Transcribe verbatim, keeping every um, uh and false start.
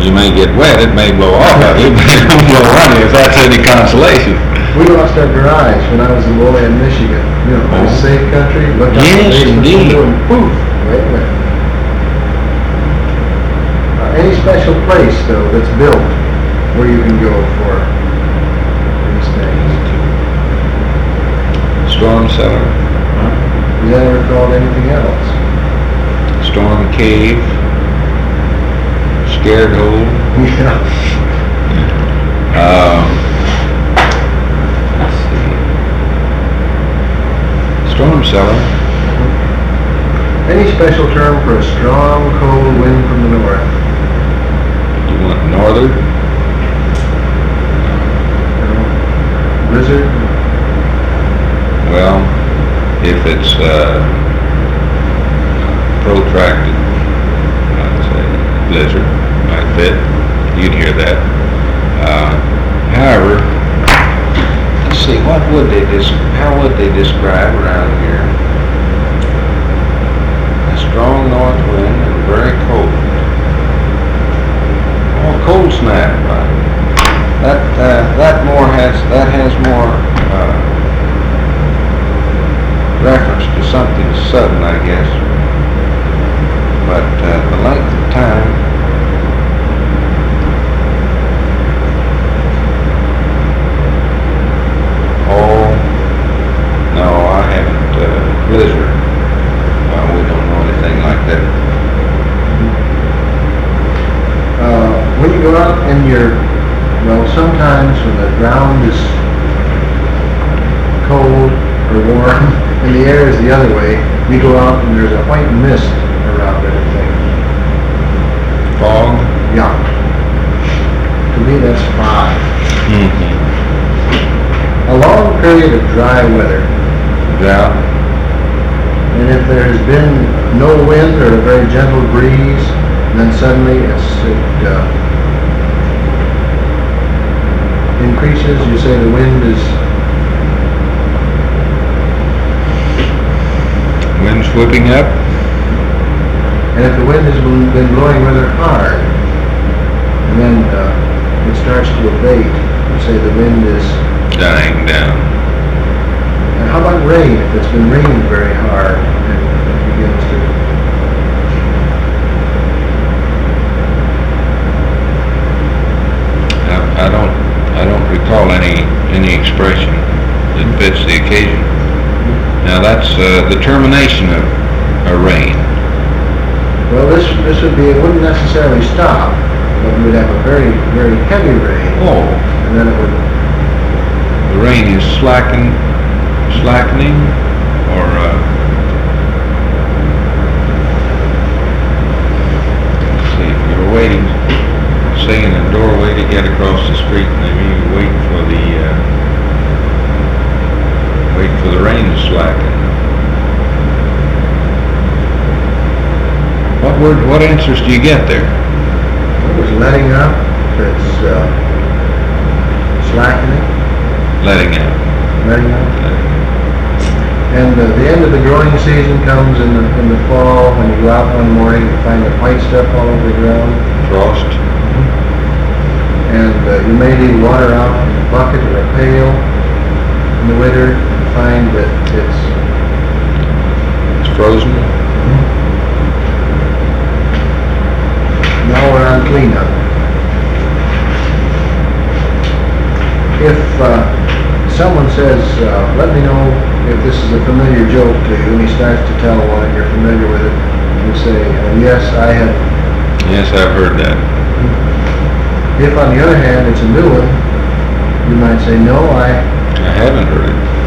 You may get wet, it may blow off of you, but it won't blow on you, if that's any consolation. We lost our garage when I was in Lowland, Michigan. You know, Oh. a safe country. Looked out Yes, the basement indeed. window and poof, away it went. Uh, any special place though that's built where you can go for these things? Storm cellar, Is that ever called anything else? storm cave, scared hole. Yeah. Um, let's see. Storm cellar. Any special term for a strong, cold wind from the north? You want northern? You know, blizzard? Well, if it's uh, protracted, I'd say blizzard, like that, you'd hear that. Uh, however, let's see, what would they des- how would they describe around here? A strong north wind and very cold. Oh, cold snap. Uh, that uh, that more has that has more uh, reference to something sudden, I guess. But uh, the length of time. Oh, no, I haven't. Uh, blizzard. Well, we don't know anything like that. Uh, when you go out and you're, well, sometimes when the ground is cold or warm and the air is the other way, you go out and there's a white mist around everything. Fog. Yeah. To me, that's fog. Mm-hmm. A long period of dry weather. Drought. And if there's been no wind or a very gentle breeze, then suddenly it's, it uh, increases. You say the wind is Wind's whipping up. And if the wind has been been blowing rather hard, and then uh, it starts to abate, you say the wind is... Dying down. And how about rain? If it's been raining very hard, and it begins to... I, I don't I don't recall any any expression that fits the occasion. Now that's uh, the termination of a rain. Well, this this would be, it wouldn't necessarily stop, but we'd have a very, very heavy rain, Oh, and then it would... the rain is slacken, slackening, or uh, let's see, if you're waiting, say in a doorway to get across the street, maybe you wait for the uh, wait for the rain to slacken. What word? What answers do you get there? It was letting up, it's uh, slackening, Letting out. letting up. Letting out. And uh, the end of the growing season comes in the, in the fall, when you go out one morning and find the white stuff all over the ground. Frost. And uh, you may need water out in a bucket or a pail in the winter and find that it's... It's frozen. Now we're on cleanup. If uh, someone says, uh, let me know if this is a familiar joke to you, and he starts to tell one and you're familiar with it, you say, uh, yes, I have. Yes, I've heard that. If on the other hand it's a new one, you might say, no, I... I haven't heard it.